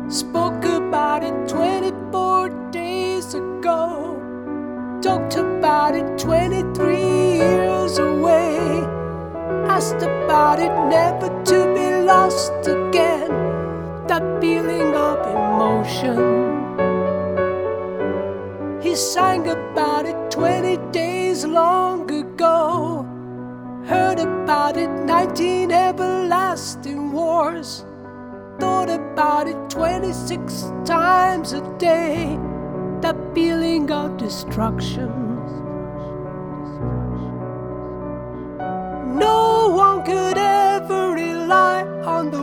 Spoke about it 24 days ago. Talked about it 23 years away. Asked about it never to be lost again. That feeling of emotion. He sang about it 20 days long ago. Heard about it 19 everlasting wars. Thought about it 26 times a day. That feeling of destruction. No one could ever rely on the